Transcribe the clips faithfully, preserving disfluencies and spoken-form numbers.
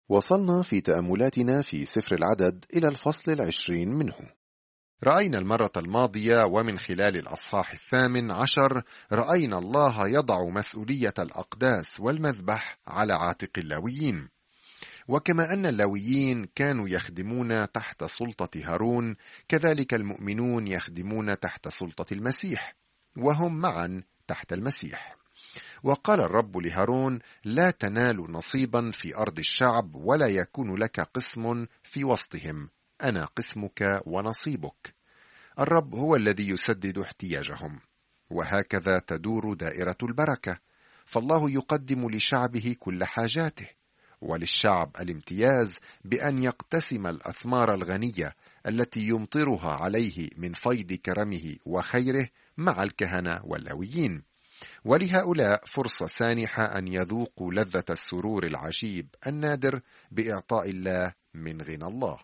وصلنا في تأملاتنا في سفر العدد إلى الفصل العشرين منه. رأينا المرة الماضية ومن خلال الأصحاح الثامن عشر رأينا الله يضع مسؤولية الأقداس والمذبح على عاتق اللاويين، وكما أن اللاويين كانوا يخدمون تحت سلطة هارون، كذلك المؤمنون يخدمون تحت سلطة المسيح، وهم معا تحت المسيح. وقال الرب لهارون: لا تنال نصيبا في أرض الشعب، ولا يكون لك قسم في وسطهم، أنا قسمك ونصيبك. الرب هو الذي يسدد احتياجهم، وهكذا تدور دائرة البركة، فالله يقدم لشعبه كل حاجاته، وللشعب الامتياز بأن يقتسم الأثمار الغنية التي يمطرها عليه من فيض كرمه وخيره مع الكهنة واللاويين، ولهؤلاء فرصة سانحة أن يذوقوا لذة السرور العجيب النادر بإعطاء الله من غنى الله.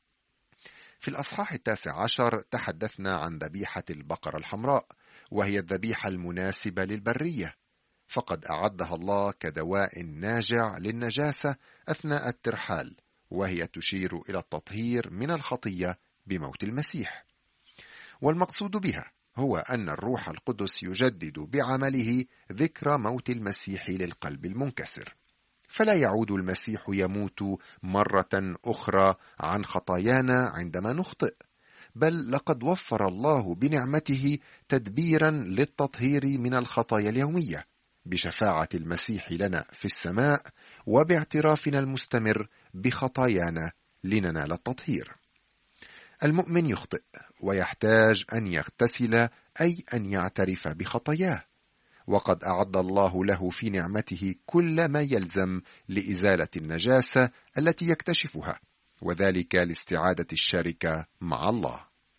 في الأصحاح التاسع عشر تحدثنا عن ذبيحة البقرة الحمراء، وهي الذبيحة المناسبة للبرية، فقد أعدها الله كدواء ناجع للنجاسة أثناء الترحال، وهي تشير إلى التطهير من الخطية بموت المسيح. والمقصود بها هو أن الروح القدس يجدد بعمله ذكرى موت المسيح للقلب المنكسر، فلا يعود المسيح يموت مرة أخرى عن خطايانا عندما نخطئ، بل لقد وفر الله بنعمته تدبيرا للتطهير من الخطايا اليومية بشفاعة المسيح لنا في السماء، وباعترافنا المستمر بخطايانا لننال التطهير. المؤمن يخطئ ويحتاج أن يغتسل، أي أن يعترف بخطاياه، وقد أعد الله له في نعمته كل ما يلزم لإزالة النجاسة التي يكتشفها، وذلك لاستعادة الشركة مع الله.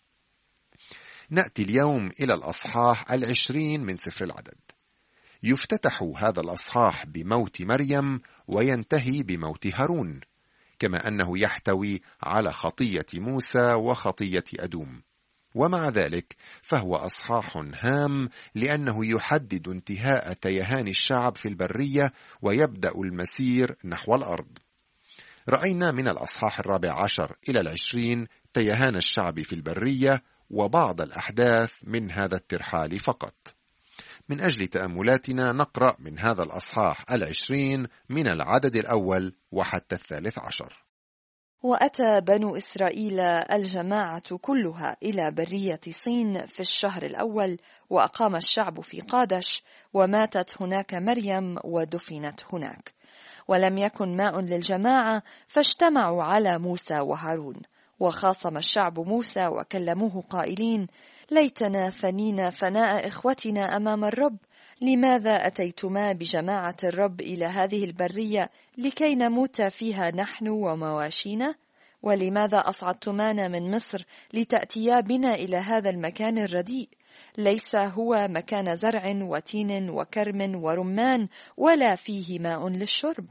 نأتي اليوم إلى الأصحاح العشرين من سفر العدد. يفتتح هذا الأصحاح بموت مريم وينتهي بموت هارون، كما أنه يحتوي على خطية موسى وخطية أدوم، ومع ذلك فهو أصحاح هام لأنه يحدد انتهاء تيهان الشعب في البرية ويبدأ المسير نحو الأرض. رأينا من الأصحاح الرابع عشر إلى العشرين تيهان الشعب في البرية وبعض الأحداث من هذا الترحال فقط. من أجل تأملاتنا نقرأ من هذا الأصحاح العشرين من العدد الأول وحتى الثالث عشر. وأتى بنو إسرائيل الجماعة كلها إلى برية صين في الشهر الأول، وأقام الشعب في قادش، وماتت هناك مريم ودفنت هناك. ولم يكن ماء للجماعة، فاجتمعوا على موسى وهارون، وخاصم الشعب موسى وكلموه قائلين: ليتنا فنينا فناء إخوتنا أمام الرب، لماذا أتيتما بجماعة الرب إلى هذه البرية لكي نموت فيها نحن ومواشينا؟ ولماذا أصعدتمانا من مصر لتأتيا بنا إلى هذا المكان الرديء؟ ليس هو مكان زرع وتين وكرم ورمان، ولا فيه ماء للشرب.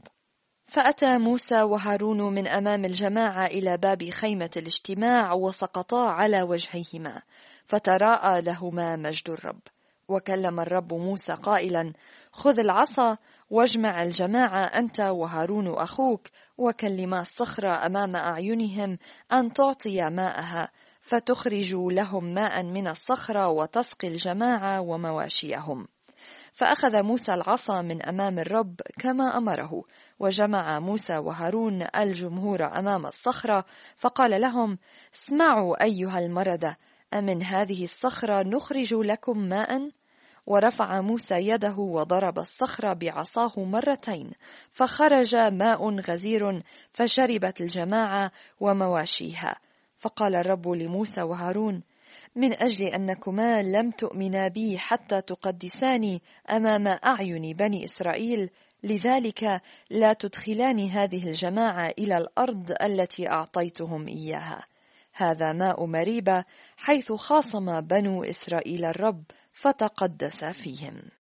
فأتى موسى وهارون من أمام الجماعة إلى باب خيمة الاجتماع، وسقطا على وجهيهما، فتراءى لهما مجد الرب. وكلم الرب موسى قائلا: خذ العصا واجمع الجماعة أنت وهارون أخوك، وكلما الصخرة أمام أعينهم أن تعطي ماءها، فتخرج لهم ماء من الصخرة وتسقي الجماعة ومواشيهم. فأخذ موسى العصا من أمام الرب كما أمره، وجمع موسى وهارون الجمهور أمام الصخرة، فقال لهم: اسمعوا أيها المردة، أمن هذه الصخرة نخرج لكم ماء؟ ورفع موسى يده وضرب الصخرة بعصاه مرتين، فخرج ماء غزير، فشربت الجماعة ومواشيها. فقال الرب لموسى وهارون: من أجل أنكما لم تؤمنا بي حتى تقدساني أمام أعين بني إسرائيل، لذلك لا تدخلان هذه الجماعة إلى الأرض التي أعطيتهم إياها. هذا ماء مريبة، حيث خاصم بنو إسرائيل الرب فتقدس فيهم.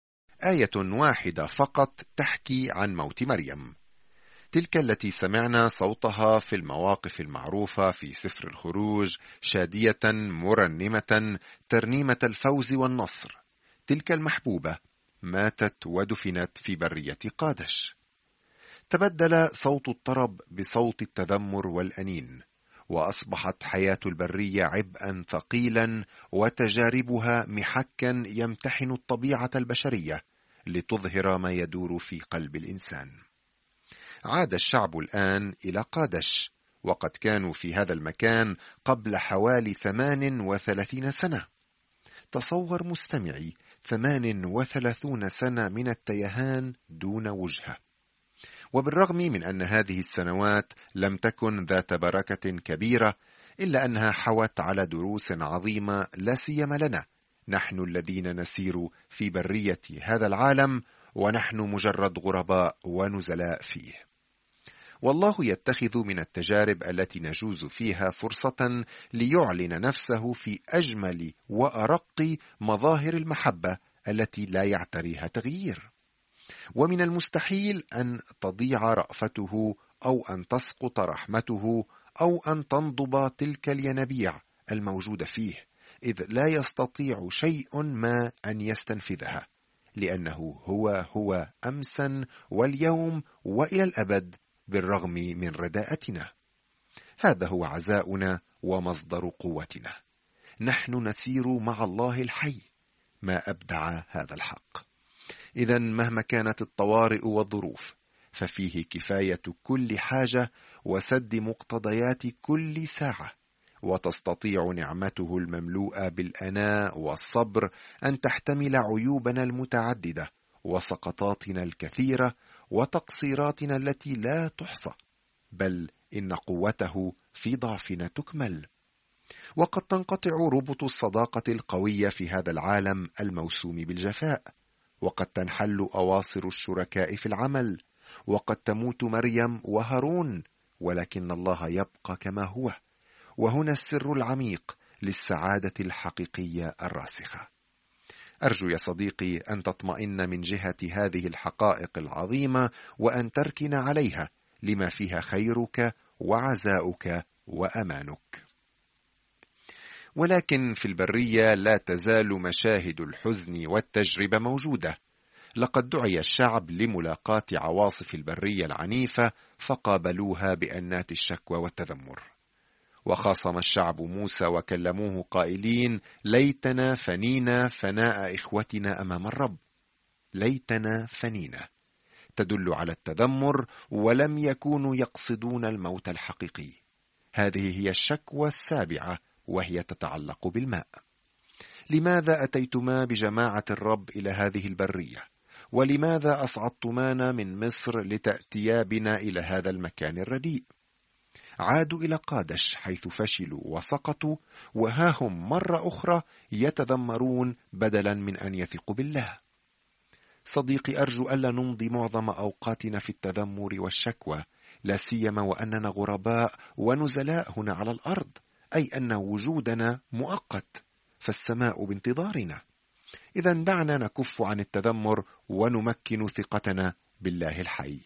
آية واحدة فقط تحكي عن موت مريم، تلك التي سمعنا صوتها في المواقف المعروفة في سفر الخروج شادية مرنمة ترنيمة الفوز والنصر. تلك المحبوبة ماتت ودفنت في برية قادش. تبدل صوت الطرب بصوت التذمر والأنين، وأصبحت حياة البرية عبئا ثقيلا وتجاربها محكا يمتحن الطبيعة البشرية لتظهر ما يدور في قلب الإنسان. عاد الشعب الآن إلى قادش، وقد كانوا في هذا المكان قبل حوالي ثمان وثلاثين سنة. تصور مستمعي ثمان وثلاثون سنة من التيهان دون وجهة. وبالرغم من أن هذه السنوات لم تكن ذات بركة كبيرة، إلا أنها حوت على دروس عظيمة لا سيما لنا نحن الذين نسير في برية هذا العالم ونحن مجرد غرباء ونزلاء فيه. والله يتخذ من التجارب التي نجوز فيها فرصة ليعلن نفسه في أجمل وأرق مظاهر المحبة التي لا يعتريها تغيير. ومن المستحيل أن تضيع رأفته أو أن تسقط رحمته أو أن تنضب تلك الينابيع الموجودة فيه، إذ لا يستطيع شيء ما أن يستنفذها، لأنه هو هو أمسا واليوم وإلى الأبد بالرغم من رداءتنا. هذا هو عزاؤنا ومصدر قوتنا. نحن نسير مع الله الحي. ما أبدع هذا الحق. إذن مهما كانت الطوارئ والظروف، ففيه كفاية كل حاجة وسد مقتضيات كل ساعة، وتستطيع نعمته المملوءة بالأناء والصبر أن تحتمل عيوبنا المتعددة وسقطاتنا الكثيرة وتقصيراتنا التي لا تحصى، بل إن قوته في ضعفنا تكمل. وقد تنقطع ربط الصداقة القوية في هذا العالم الموسوم بالجفاء، وقد تنحل أواصر الشركاء في العمل، وقد تموت مريم وهارون، ولكن الله يبقى كما هو. وهنا السر العميق للسعادة الحقيقية الراسخة. أرجو يا صديقي أن تطمئن من جهة هذه الحقائق العظيمة وأن تركن عليها لما فيها خيرك وعزاؤك وأمانك. ولكن في البرية لا تزال مشاهد الحزن والتجربة موجودة. لقد دعي الشعب لملاقاة عواصف البرية العنيفة فقابلوها بأنات الشكوى والتذمر. وخاصم الشعب موسى وكلموه قائلين: ليتنا فنينا فناء إخوتنا أمام الرب. ليتنا فنينا تدل على التذمر، ولم يكونوا يقصدون الموت الحقيقي. هذه هي الشكوى السابعة، وهي تتعلق بالماء. لماذا أتيتما بجماعة الرب إلى هذه البرية؟ ولماذا أصعدتمانا من مصر لتأتيا بنا إلى هذا المكان الرديء؟ عادوا إلى قادش حيث فشلوا وسقطوا، وها هم مرة أخرى يتذمرون بدلا من أن يثقوا بالله. صديقي، أرجو ألا نمضي معظم أوقاتنا في التذمر والشكوى، لا سيما وأننا غرباء ونزلاء هنا على الأرض، أي أن وجودنا مؤقت، فالسماء بانتظارنا. إذا دعنا نكف عن التذمر ونمكن ثقتنا بالله الحي.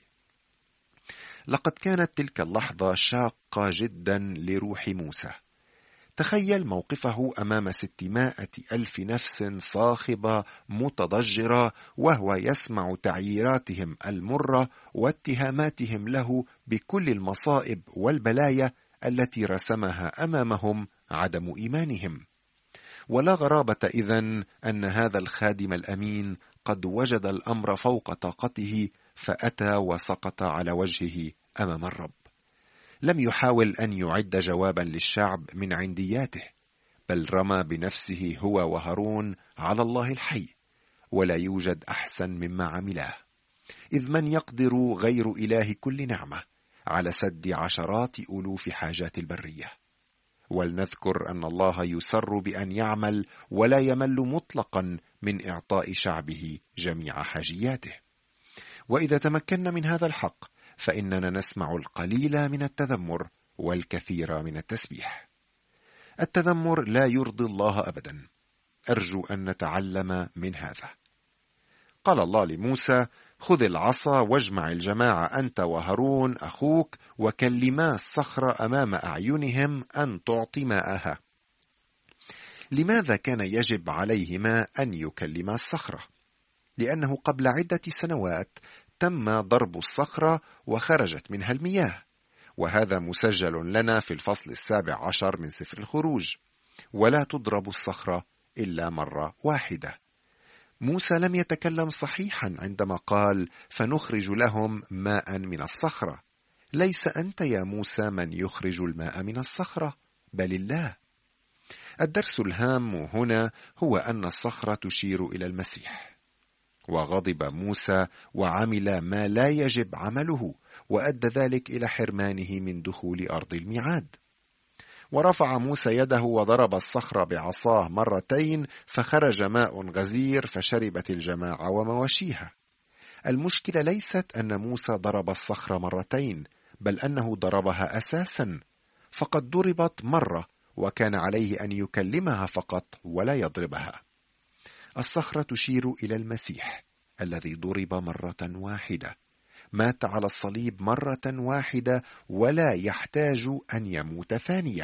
لقد كانت تلك اللحظة شاقة جدا لروح موسى. تخيل موقفه أمام ستمائة ألف نفس صاخبة متضجرة، وهو يسمع تعييراتهم المرة واتهاماتهم له بكل المصائب والبلايا التي رسمها أمامهم عدم إيمانهم. ولا غرابة إذن أن هذا الخادم الأمين قد وجد الأمر فوق طاقته، فأتى وسقط على وجهه أمام الرب. لم يحاول أن يعد جوابا للشعب من عندياته، بل رمى بنفسه هو وهارون على الله الحي، ولا يوجد أحسن مما عملاه، إذ من يقدر غير إله كل نعمة على سد عشرات ألوف حاجات البرية. ولنذكر أن الله يسر بأن يعمل ولا يمل مطلقا من إعطاء شعبه جميع حاجياته. وإذا تمكنا من هذا الحق، فإننا نسمع القليل من التذمر والكثير من التسبيح. التذمر لا يرضي الله أبدا. أرجو أن نتعلم من هذا. قال الله لموسى: خذ العصا واجمع الجماعة أنت وهارون أخوك، وكلما الصخرة أمام أعينهم أن تعطي ماءها. لماذا كان يجب عليهما أن يكلما الصخرة؟ لأنه قبل عدة سنوات تم ضرب الصخرة وخرجت منها المياه، وهذا مسجل لنا في الفصل السابع عشر من سفر الخروج. ولا تضرب الصخرة إلا مرة واحدة. موسى لم يتكلم صحيحا عندما قال فنخرج لهم ماء من الصخرة. ليس أنت يا موسى من يخرج الماء من الصخرة، بل الله. الدرس الهام هنا هو أن الصخرة تشير إلى المسيح. وغضب موسى وعمل ما لا يجب عمله، وأدى ذلك إلى حرمانه من دخول أرض الميعاد. ورفع موسى يده وضرب الصخرة بعصاه مرتين، فخرج ماء غزير فشربت الجماعة ومواشيها. المشكلة ليست أن موسى ضرب الصخرة مرتين، بل أنه ضربها أساسا، فقد ضربت مرة وكان عليه أن يكلمها فقط ولا يضربها. الصخرة تشير إلى المسيح الذي ضرب مرة واحدة، مات على الصليب مرة واحدة ولا يحتاج أن يموت ثانية.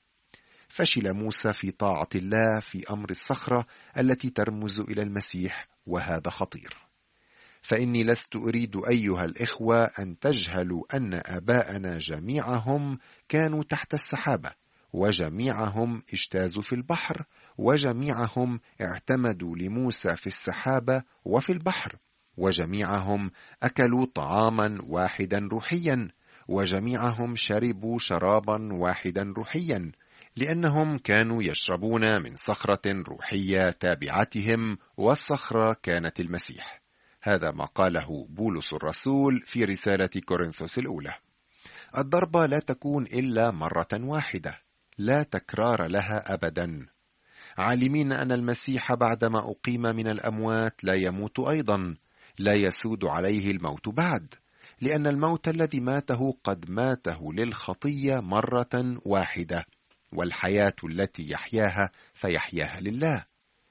فشل موسى في طاعة الله في أمر الصخرة التي ترمز إلى المسيح، وهذا خطير. فإني لست أريد أيها الإخوة أن تجهلوا أن آباءنا جميعهم كانوا تحت السحابة، وجميعهم اجتازوا في البحر، وجميعهم اعتمدوا لموسى في السحابة وفي البحر، وجميعهم أكلوا طعاما واحدا روحيا، وجميعهم شربوا شرابا واحدا روحيا، لأنهم كانوا يشربون من صخرة روحية تابعتهم، والصخرة كانت المسيح. هذا ما قاله بولس الرسول في رسالة كورنثوس الأولى. الضربة لا تكون إلا مرة واحدة، لا تكرار لها أبدا. عالمين أن المسيح بعدما أقيم من الأموات لا يموت أيضا، لا يسود عليه الموت بعد، لأن الموت الذي ماته قد ماته للخطية مرة واحدة، والحياة التي يحياها فيحياها لله.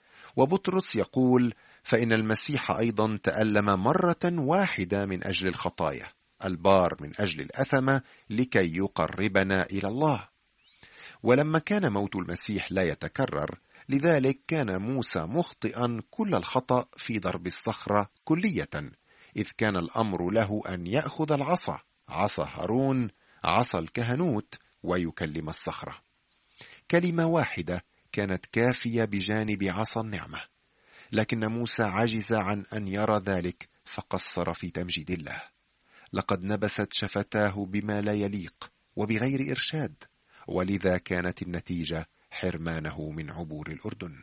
وبطرس يقول فإن المسيح أيضا تألم مرة واحدة من أجل الخطايا، البار من أجل الأثمة، لكي يقربنا إلى الله. ولما كان موت المسيح لا يتكرر، لذلك كان موسى مخطئا كل الخطأ في ضرب الصخرة كلية، إذ كان الأمر له أن يأخذ العصا، عصا هارون، عصا الكهنوت، ويكلم الصخرة. كلمة واحدة كانت كافية بجانب عصا النعمة، لكن موسى عجز عن أن يرى ذلك فقصر في تمجيد الله. لقد نبست شفتاه بما لا يليق وبغير إرشاد، ولذا كانت النتيجة حرمانه من عبور الأردن.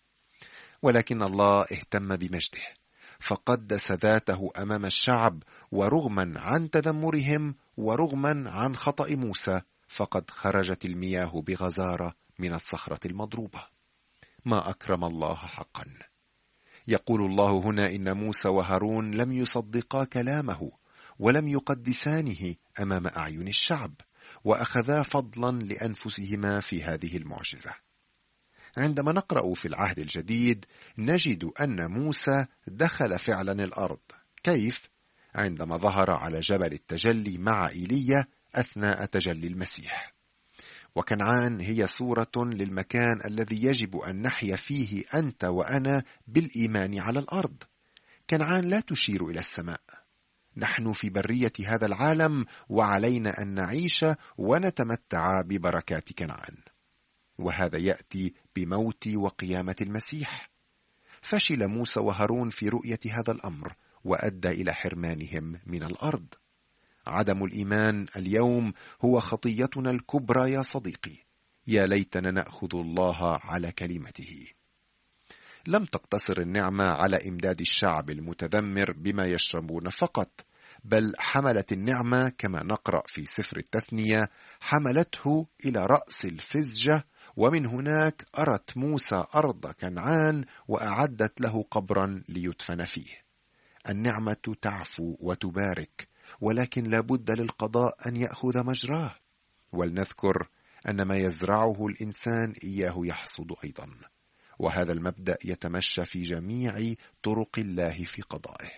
ولكن الله اهتم بمجده، فقدس ذاته أمام الشعب، ورغما عن تذمرهم ورغما عن خطأ موسى، فقد خرجت المياه بغزارة من الصخرة المضروبة. ما أكرم الله حقا. يقول الله هنا إن موسى وهارون لم يصدقا كلامه، ولم يقدسانه أمام أعين الشعب، وأخذا فضلا لأنفسهما في هذه المعجزة. عندما نقرأ في العهد الجديد نجد أن موسى دخل فعلا الأرض. كيف؟ عندما ظهر على جبل التجلي مع إيليا أثناء تجلي المسيح. وكنعان هي صورة للمكان الذي يجب أن نحيا فيه أنت وأنا بالإيمان على الأرض. كنعان لا تشير إلى السماء. نحن في برية هذا العالم، وعلينا أن نعيش ونتمتع ببركات كنعان، وهذا يأتي بموت وقيامة المسيح. فشل موسى وهارون في رؤية هذا الأمر، وأدى إلى حرمانهم من الأرض. عدم الإيمان اليوم هو خطيتنا الكبرى يا صديقي. يا ليتنا نأخذ الله على كلمته. لم تقتصر النعمة على إمداد الشعب المتذمر بما يشربون فقط، بل حملت النعمة كما نقرأ في سفر التثنية، حملته إلى رأس الفزجة، ومن هناك أرت موسى أرض كنعان وأعدت له قبرا ليدفن فيه. النعمة تعفو وتبارك، ولكن لابد للقضاء أن يأخذ مجراه. ولنذكر أن ما يزرعه الإنسان إياه يحصد أيضا، وهذا المبدأ يتمشى في جميع طرق الله في قضائه.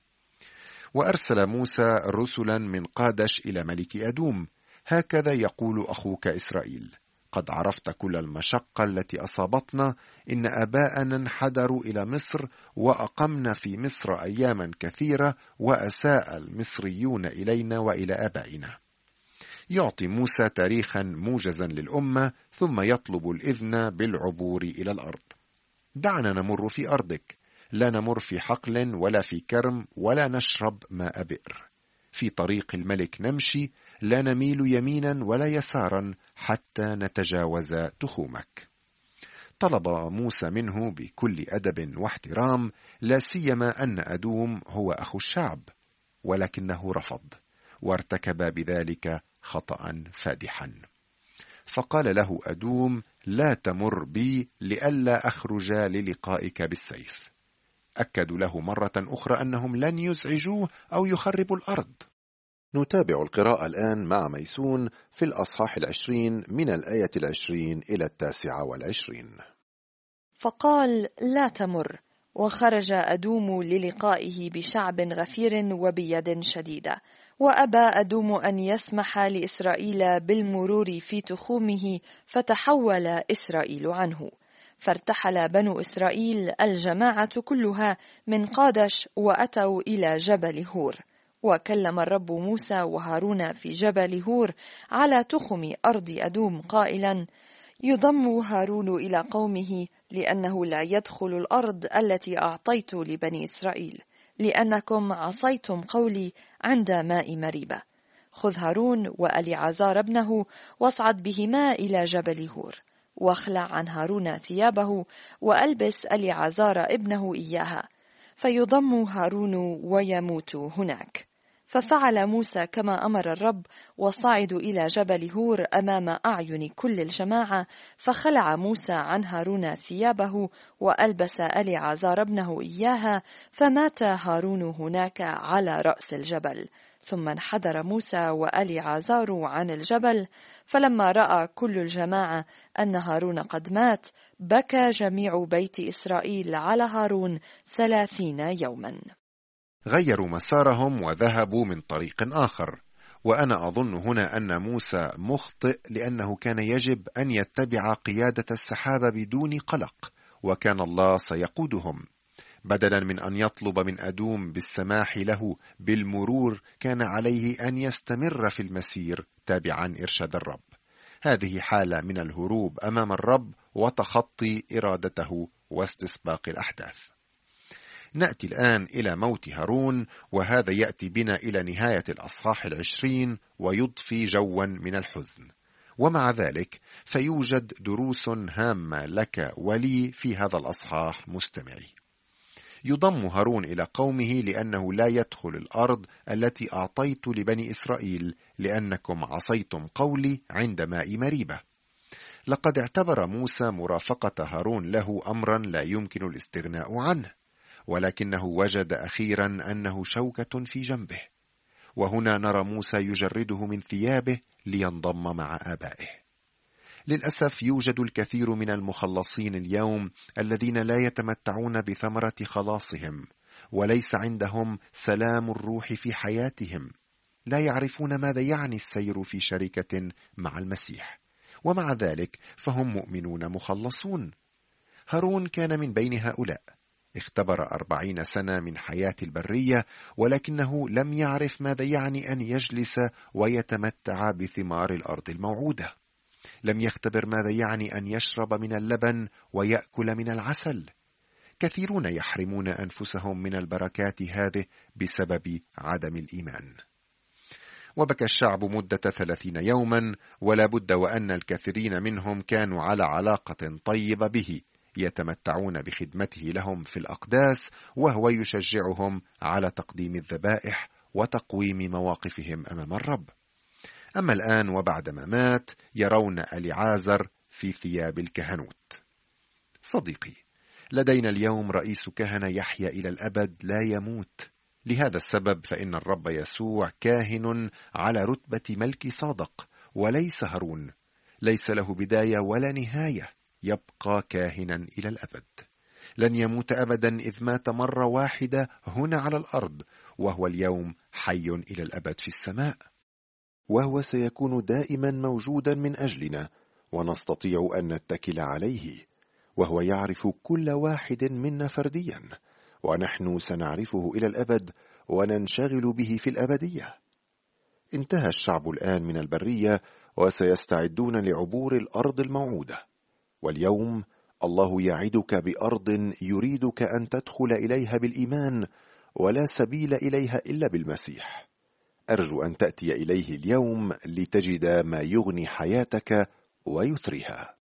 وأرسل موسى رسلا من قادش إلى ملك أدوم، هكذا يقول أخوك إسرائيل، قد عرفت كل المشقة التي أصابتنا. إن آباءنا انحدروا إلى مصر وأقمنا في مصر أياما كثيرة، وأساء المصريون إلينا وإلى آبائنا. يعطي موسى تاريخا موجزا للأمة، ثم يطلب الإذن بالعبور إلى الأرض. دعنا نمر في أرضك، لا نمر في حقل ولا في كرم ولا نشرب ماء بئر. في طريق الملك نمشي، لا نميل يمينا ولا يسارا حتى نتجاوز تخومك. طلب موسى منه بكل أدب واحترام، لا سيما أن أدوم هو أخو الشعب، ولكنه رفض وارتكب بذلك خطأ فادحا. فقال له أدوم: لا تمر بي لئلا أخرج للقائك بالسيف. أكدوا له مرة أخرى أنهم لن يزعجوه أو يخربوا الأرض. نتابع القراءة الآن مع ميسون في الأصحاح العشرين من الآية العشرين إلى التاسعة والعشرين. فقال: لا تمر. وخرج أدوم للقائه بشعب غفير وبيد شديدة، وأبى أدوم أن يسمح لإسرائيل بالمرور في تخومه، فتحول إسرائيل عنه. فارتحل بنو إسرائيل الجماعة كلها من قادش وأتوا إلى جبل هور. وكلم الرب موسى وهارون في جبل هور على تخم أرض أدوم قائلا: يضم هارون إلى قومه، لأنه لا يدخل الأرض التي أعطيت لبني إسرائيل، لأنكم عصيتم قولي عند ماء مريبة. خذ هارون وأليعازار ابنه واصعد بهما إلى جبل هور، واخلع عن هارون ثيابه وألبس أليعازار ابنه إياها، فيضم هارون ويموت هناك. ففعل موسى كما أمر الرب، وصعدوا إلى جبل هور أمام أعين كل الجماعة. فخلع موسى عن هارون ثيابه وألبس أليعازار ابنه إياها، فمات هارون هناك على رأس الجبل. ثم انحدر موسى وأليعازار عن الجبل. فلما رأى كل الجماعة أن هارون قد مات، بكى جميع بيت إسرائيل على هارون ثلاثين يوما. غيروا مسارهم وذهبوا من طريق آخر. وأنا أظن هنا أن موسى مخطئ، لأنه كان يجب أن يتبع قيادة السحابة بدون قلق، وكان الله سيقودهم. بدلا من أن يطلب من أدوم بالسماح له بالمرور، كان عليه أن يستمر في المسير تابعا إرشاد الرب. هذه حالة من الهروب أمام الرب وتخطي إرادته واستسباق الأحداث. نأتي الآن إلى موت هارون، وهذا يأتي بنا إلى نهاية الأصحاح العشرين ويضفي جوا من الحزن. ومع ذلك فيوجد دروس هامة لك ولي في هذا الأصحاح مستمعي. يضم هارون إلى قومه لأنه لا يدخل الأرض التي أعطيت لبني إسرائيل، لأنكم عصيتم قولي عند ماء مريبة. لقد اعتبر موسى مرافقة هارون له أمرا لا يمكن الاستغناء عنه، ولكنه وجد أخيرا أنه شوكة في جنبه. وهنا نرى موسى يجرده من ثيابه لينضم مع آبائه. للأسف يوجد الكثير من المخلصين اليوم الذين لا يتمتعون بثمرة خلاصهم، وليس عندهم سلام الروح في حياتهم. لا يعرفون ماذا يعني السير في شركة مع المسيح، ومع ذلك فهم مؤمنون مخلصون. هارون كان من بين هؤلاء. اختبر أربعين سنة من حياة البرية، ولكنه لم يعرف ماذا يعني أن يجلس ويتمتع بثمار الأرض الموعودة. لم يختبر ماذا يعني أن يشرب من اللبن ويأكل من العسل. كثيرون يحرمون أنفسهم من البركات هذه بسبب عدم الإيمان. وبكى الشعب مدة ثلاثين يوما، ولا بد وأن الكثيرين منهم كانوا على علاقة طيبة به، يتمتعون بخدمته لهم في الأقداس، وهو يشجعهم على تقديم الذبائح وتقويم مواقفهم أمام الرب. أما الآن وبعدما مات، يرون أليعازر في ثياب الكهنوت. صديقي، لدينا اليوم رئيس كهنة يحيا إلى الأبد لا يموت. لهذا السبب فإن الرب يسوع كاهن على رتبة ملك صادق، وليس هارون. ليس له بداية ولا نهاية، يبقى كاهنا إلى الأبد. لن يموت أبدا، إذ مات مرة واحدة هنا على الأرض، وهو اليوم حي إلى الأبد في السماء. وهو سيكون دائما موجودا من أجلنا، ونستطيع أن نتكل عليه، وهو يعرف كل واحد منا فرديا، ونحن سنعرفه إلى الأبد وننشغل به في الأبدية. انتهى الشعب الآن من البرية وسيستعدون لعبور الأرض الموعودة، واليوم الله يعدك بأرض يريدك أن تدخل إليها بالإيمان، ولا سبيل إليها إلا بالمسيح. أرجو أن تأتي إليه اليوم لتجد ما يغني حياتك ويثريها.